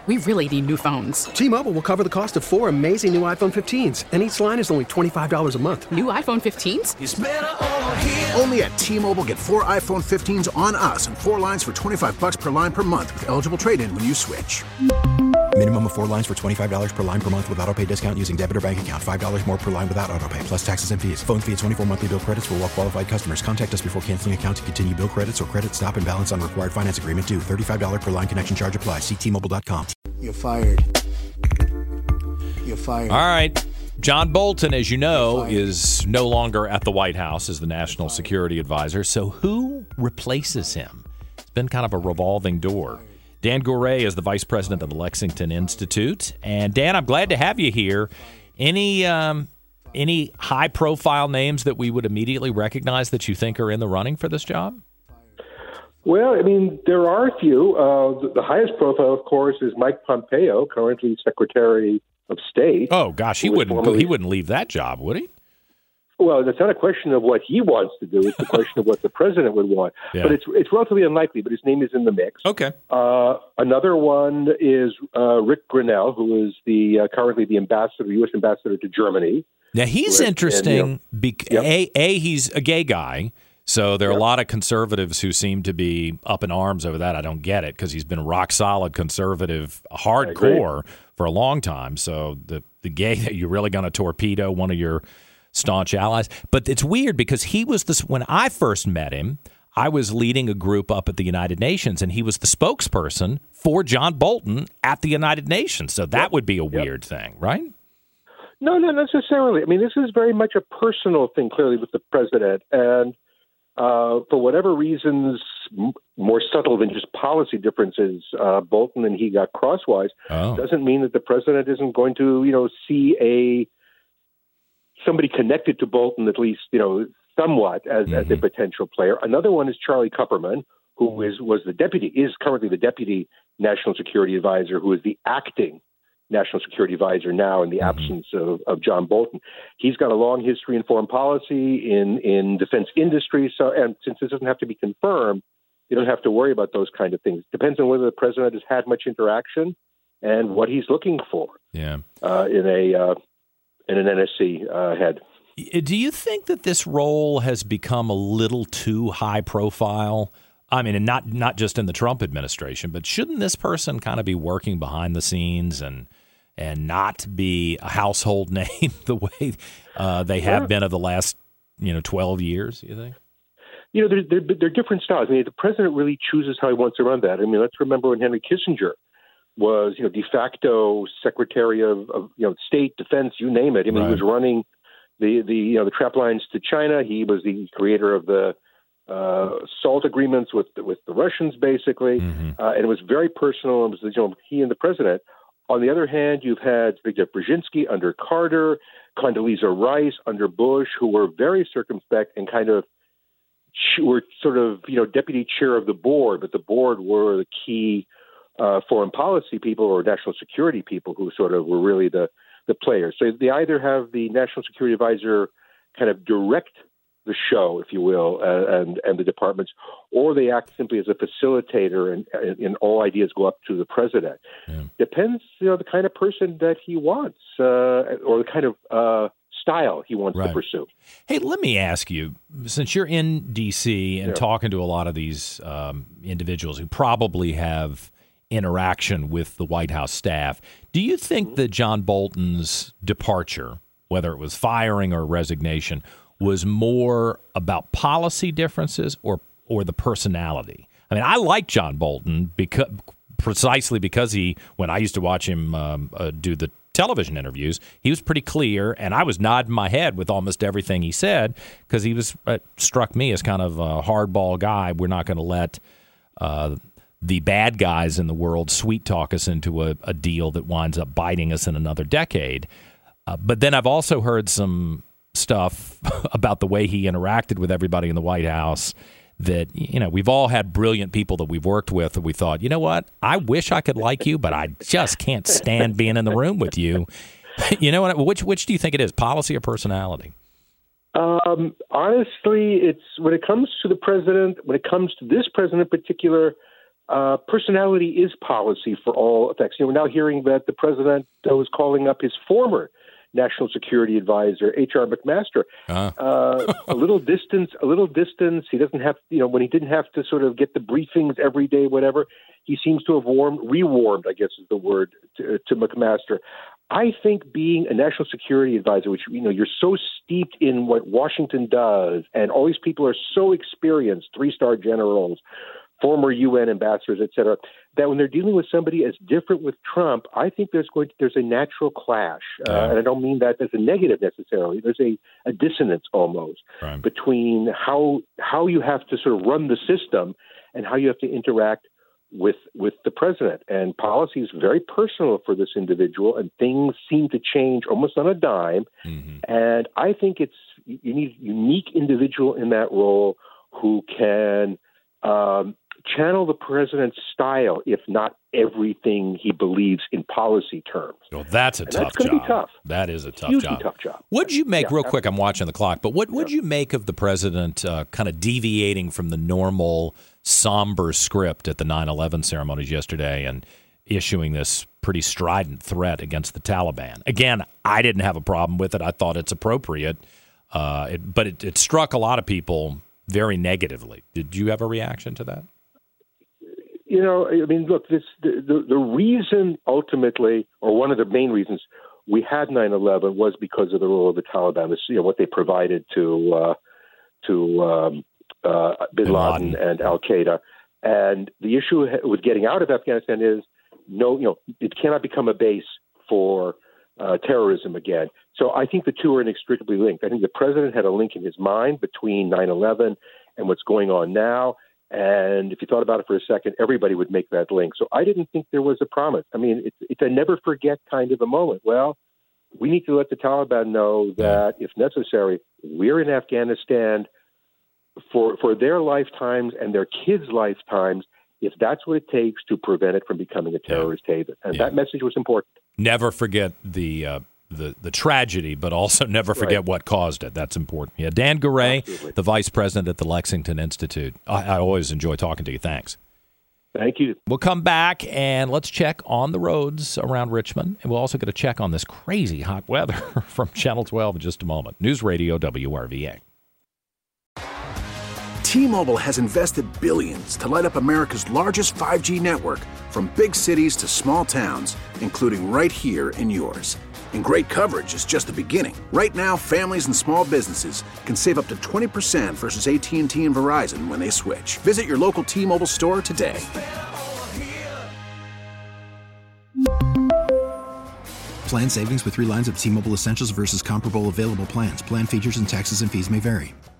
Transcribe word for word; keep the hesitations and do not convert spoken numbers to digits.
We really need new phones. T-Mobile will cover the cost of four amazing new iPhone fifteens, and each line is only twenty-five dollars a month. New iPhone fifteens? It's better over here. Only at T-Mobile, get four iPhone fifteens on us and four lines for twenty-five dollars per line per month with eligible trade-in when you switch. Minimum of four lines for twenty-five dollars per line per month with autopay discount using debit or bank account. five dollars more per line without autopay, plus taxes and fees. Phone fee at twenty-four monthly bill credits for well-qualified customers. Contact us before canceling account to continue bill credits or credit stop and balance on required finance agreement due. thirty-five dollars per line connection charge applies. See T Mobile dot com. You're fired. You're fired. All right. John Bolton, as you know, is no longer at the White House as the National Security Advisor. So who replaces him? It's been kind of a revolving door. Dan Gouret is the vice president of the Lexington Institute. And Dan, I'm glad to have you here. Any um, any high-profile names that we would immediately recognize that you think are in the running for this job? Well, I mean, there are a few. Uh, the, the highest profile, of course, is Mike Pompeo, currently Secretary of State. Oh, gosh, he wouldn't formerly... he wouldn't leave that job, would he? Well, it's not a question of what he wants to do. It's a question of what the president would want. Yeah. But it's it's relatively unlikely, but his name is in the mix. Okay. Uh, another one is uh, Rick Grinnell, who is the uh, currently the ambassador, U S ambassador to Germany. Now, he's Rick, interesting. and, you know, bec- yep. a, a, he's a gay guy. So there are yep. a lot of conservatives who seem to be up in arms over that. I don't get it because he's been rock solid conservative, hardcore for a long time. So the, the gay, you're really going to torpedo one of your staunch allies. But it's weird because he was this when I first met him, I was leading a group up at the United Nations, and he was the spokesperson for John Bolton at the United Nations. So that yep. would be a weird yep. thing, right? No, not necessarily. I mean, this is very much a personal thing, clearly, with the president. And uh, for whatever reasons, m- more subtle than just policy differences, uh, Bolton and he got crosswise. Oh. Doesn't mean that the president isn't going to, you know, see a somebody connected to Bolton, at least, you know, somewhat as, mm-hmm. as a potential player. Another one is Charlie Kupperman, who is was the deputy, is currently the deputy national security advisor, who is the acting national security advisor now in the mm-hmm. absence of, of John Bolton. He's got a long history in foreign policy, in, in defense industry. So, and since this doesn't have to be confirmed, you don't have to worry about those kind of things. Depends on whether the president has had much interaction and what he's looking for yeah. uh, in a uh, in an N S C uh, head. Do you think that this role has become a little too high profile? I mean, and not not just in the Trump administration, but shouldn't this person kind of be working behind the scenes and and not be a household name the way uh, they have yeah. been of the last, you know, twelve years, you think? You know, there, there, there are different styles. I mean, the president really chooses how he wants to run that. I mean, let's remember when Henry Kissinger was, you know, de facto Secretary of, of you know, State, Defense, you name it. I mean, right. he was running the, the, you know, the trap lines to China. He was the creator of the uh, SALT agreements with the, with the Russians, basically. Mm-hmm. Uh, and it was very personal. It was, you know, he and the president. On the other hand, you've had Zbigniew Brzezinski under Carter, Condoleezza Rice under Bush, who were very circumspect and kind of were sort of, you know, deputy chair of the board, but the board were the key uh, foreign policy people or national security people who sort of were really the, the players. So they either have the national security advisor kind of direct the show, if you will, uh, and and the departments, or they act simply as a facilitator, and, and all ideas go up to the president. Yeah. Depends, you know, the kind of person that he wants, uh, or the kind of uh, style he wants right. to pursue. Hey, let me ask you, since you're in D C and yeah. talking to a lot of these um, individuals who probably have interaction with the White House staff, do you think mm-hmm. that John Bolton's departure, whether it was firing or resignation, was more about policy differences or or the personality? I mean, I like John Bolton because precisely because he, when I used to watch him um, uh, do the television interviews, he was pretty clear, and I was nodding my head with almost everything he said because he was uh, struck me as kind of a hardball guy. We're not going to let uh, the bad guys in the world sweet talk us into a, a deal that winds up biting us in another decade. Uh, but then I've also heard some stuff about the way he interacted with everybody in the White House that, you know, we've all had brilliant people that we've worked with and we thought, you know what, I wish I could like you, but I just can't stand being in the room with you. You know what? Which which do you think it is, policy or personality? Um, honestly, it's when it comes to the president, when it comes to this president in particular, uh, personality is policy for all effects. You know, we're now hearing that the president was calling up his former National Security Advisor, H R McMaster. Uh. Uh, a little distance, a little distance. He doesn't have, you know, when he didn't have to sort of get the briefings every day, whatever, he seems to have warmed, rewarmed, I guess is the word, to, to McMaster. I think being a National Security Advisor, which, you know, you're so steeped in what Washington does, and all these people are so experienced, three-star generals, former U N ambassadors, et cetera, that when they're dealing with somebody as different with Trump, I think there's going to, there's a natural clash. Uh, and I don't mean that as a negative necessarily. There's a, a dissonance almost right. between how how you have to sort of run the system and how you have to interact with with the president. And policy is very personal for this individual, and things seem to change almost on a dime. Mm-hmm. And I think it's you need a unique individual in that role who can um, channel the president's style, if not everything he believes in policy terms. Well, that's a and tough that's job. Be tough. That is a tough Hugely job. tough job. What'd you make, yeah, real quick, I'm watching the clock, but what would yeah. you make of the president uh, kind of deviating from the normal somber script at the nine eleven ceremonies yesterday and issuing this pretty strident threat against the Taliban? Again, I didn't have a problem with it. I thought it's appropriate, uh, it, but it, it struck a lot of people very negatively. Did you have a reaction to that? You know, I mean, look, this the, the, the reason ultimately, or one of the main reasons we had nine eleven was because of the role of the Taliban, this, you know, what they provided to uh, to um, uh, bin Laden, Laden and Al-Qaeda. And the issue with getting out of Afghanistan is, no, you know, it cannot become a base for uh, terrorism again. So I think the two are inextricably linked. I think the president had a link in his mind between nine eleven and what's going on now. And if you thought about it for a second, everybody would make that link. So I didn't think there was a promise. I mean, it's, it's a never forget kind of a moment. Well, we need to let the Taliban know that if necessary, we're in Afghanistan for, for their lifetimes and their kids' lifetimes, if that's what it takes to prevent it from becoming a terrorist yeah. haven. And yeah. that message was important. Never forget the uh, the the tragedy, but also never forget right. what caused it. That's important. Yeah, Dan Garay, Absolutely. the vice president at the Lexington Institute. I, I always enjoy talking to you. Thanks. Thank you. We'll come back and let's check on the roads around Richmond. And we'll also get a check on this crazy hot weather from Channel twelve in just a moment. News Radio W R V A. T-Mobile has invested billions to light up America's largest five G network, from big cities to small towns, including right here in yours. And great coverage is just the beginning. Right now, families and small businesses can save up to twenty percent versus A T and T and Verizon when they switch. Visit your local T-Mobile store today. Plan savings with three lines of T-Mobile Essentials versus comparable available plans. Plan features and taxes and fees may vary.